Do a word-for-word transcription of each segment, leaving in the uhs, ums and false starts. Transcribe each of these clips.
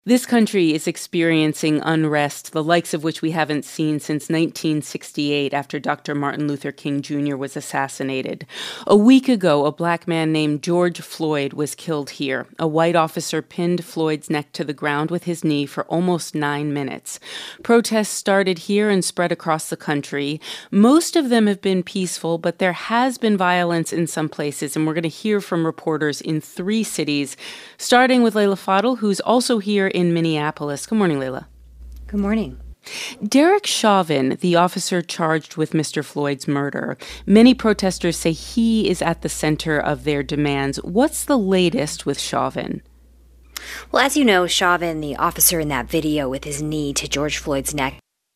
This country is experiencing unrest, the likes of which we haven't seen since nineteen sixty-eight, after Doctor Martin Luther King Junior was assassinated. A week ago, a black man named George Floyd was killed here. A white officer pinned Floyd's neck to the ground with his knee for almost nine minutes. Protests started here and spread across the country. Most of them have been peaceful, but there has been violence in some places, and we're going to hear from reporters in three cities, starting with Leila Fadel, who's also here in Minneapolis. Good morning, Leila. Good morning. Derek Chauvin, the officer charged with Mister Floyd's murder, many protesters say he is at the center of their demands. What's the latest with Chauvin? Well, as you know, Chauvin, the officer in that video with his knee to George Floyd's neck,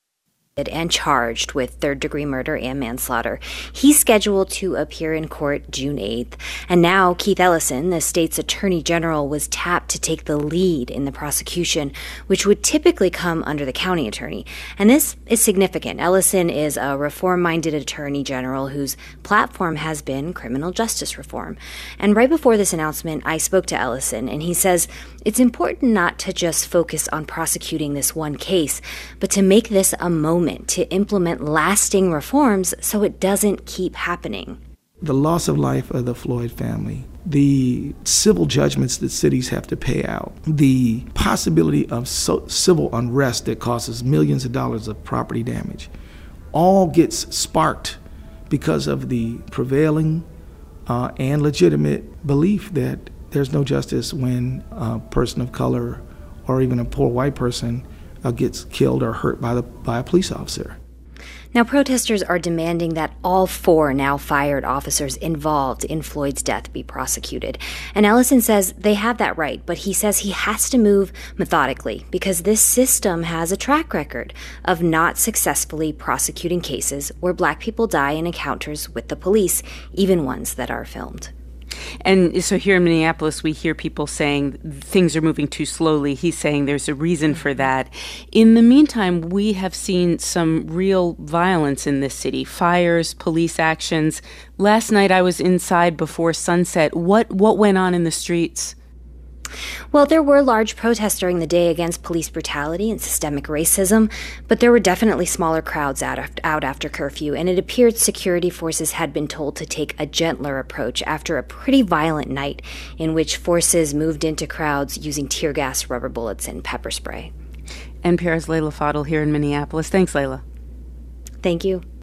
and charged with third-degree murder and manslaughter. He's scheduled to appear in court June eighth. And now Keith Ellison, the state's attorney general, was tapped to take the lead in the prosecution, which would typically come under the county attorney. And this is significant. Ellison is a reform-minded attorney general whose platform has been criminal justice reform. And right before this announcement, I spoke to Ellison, and he says it's important not to just focus on prosecuting this one case, but to make this a moment to implement lasting reforms so it doesn't keep happening. The loss of life of the Floyd family, the civil judgments that cities have to pay out, the possibility of so civil unrest that causes millions of dollars of property damage, all gets sparked because of the prevailing uh, and legitimate belief that there's no justice when a person of color or even a poor white person uh, gets killed or hurt by the by a police officer. Now, protesters are demanding that all four now fired officers involved in Floyd's death be prosecuted. And Ellison says they have that right, but he says he has to move methodically because this system has a track record of not successfully prosecuting cases where black people die in encounters with the police, even ones that are filmed. And so here in Minneapolis, we hear people saying things are moving too slowly. He's saying there's a reason for that. In the meantime, we have seen some real violence in this city, fires, police actions. Last night I was inside before sunset. What what went on in the streets? Well, there were large protests during the day against police brutality and systemic racism, but there were definitely smaller crowds out, out after curfew, and it appeared security forces had been told to take a gentler approach after a pretty violent night in which forces moved into crowds using tear gas, rubber bullets, and pepper spray. N P R's Leila Fadel here in Minneapolis. Thanks, Leila. Thank you.